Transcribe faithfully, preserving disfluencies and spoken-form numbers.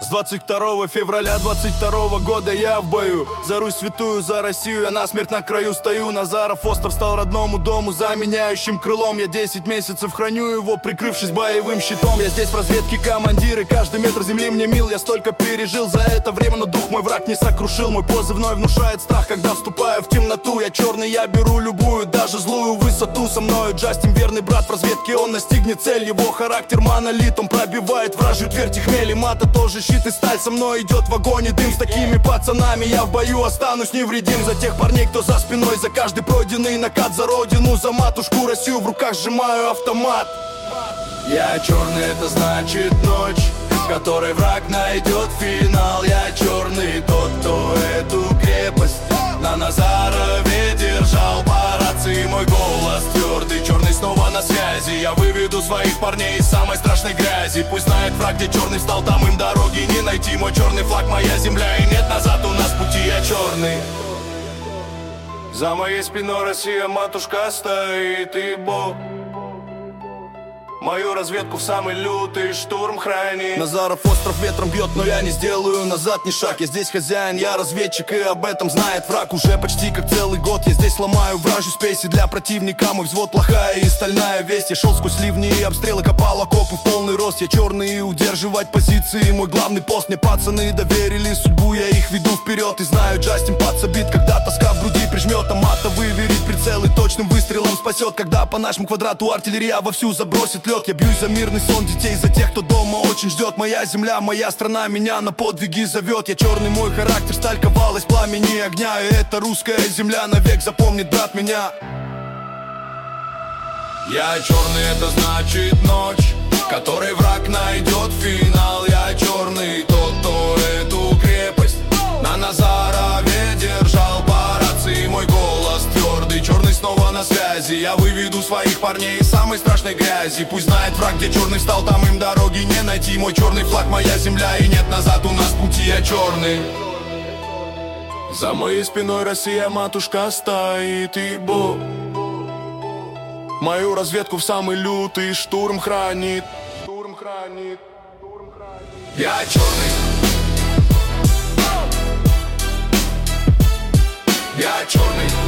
С двадцать второго февраля двадцать второго года я в бою. За Русь святую, за Россию, я насмерть на краю стою. Назаров остров стал родному дому, заменяющим крылом. Я десять месяцев храню его, прикрывшись боевым щитом. Я здесь в разведке командир, и каждый метр земли мне мил. Я столько пережил за это время, но дух мой враг не сокрушил. Мой позывной внушает страх, когда вступаю в темноту. Я черный, я беру любую, даже злую высоту. Со мною Джастин, верный брат в разведке, он настигнет цель. Его характер монолит, он пробивает вражью твердь и хмель. И мата тоже щит и сталь, со мной идет в огонь и дым. С такими пацанами я в бою останусь невредим. За тех парней, кто за спиной, за каждый пройденный накат. За родину, за матушку Россию, в руках сжимаю автомат. Я черный, это значит ночь, в которой враг найдет финал. Я черный, тот, кто эту крепость на Назарове держал. По рации мой голос твердый, черный снова на связи. Я выведу своих парней из самой страшной грязи. Пусть знает враг, где черный встал, там им дороги не найти. Мой черный флаг, моя земля, и нет назад у нас пути. Я черный. За моей спиной Россия, матушка, стоит, и Бог мою разведку в самый лютый штурм хранит. Назаров остров ветром бьет, но я не сделаю назад ни шаг. Я здесь хозяин, я разведчик, и об этом знает враг уже почти как целый год. Я здесь ломаю вражью спеси для противника. Мой взвод плохая и стальная весть. Я шел сквозь ливни и обстрелы, копал окопы в полный рост. Я черный, и удерживать позиции мой главный пост. Мне пацаны доверили судьбу, я их веду вперед. И знаю, Джастин подсобит, когда тоска в груди прижмет. А мата выверит прицел и точным выстрелом спасет. Когда по нашему квадрату артиллерия вовсю забросит лед. Я бьюсь за мирный сон детей, за тех, кто дома очень ждет. Моя земля, моя страна меня на подвиги зовет. Я черный, мой характер, сталь ковалась пламени огня. И эта русская земля навек запомнит, брат, меня. Я черный, это значит ночь, в которой враг найдет финал. Я черный, тот, кто эту крепость на Назарове держал. По рации мой голос твердый, черный снова на связи. Я выведу своих парней из самой страшной грязи. Пусть знает враг, где черный встал, там им дороги не найти. Мой черный флаг, моя земля, и нет назад у нас пути. Я черный. За моей спиной Россия, матушка, стоит, и Бог мою разведку в самый лютый штурм хранит. Штурм хранит. Я черный. Я черный.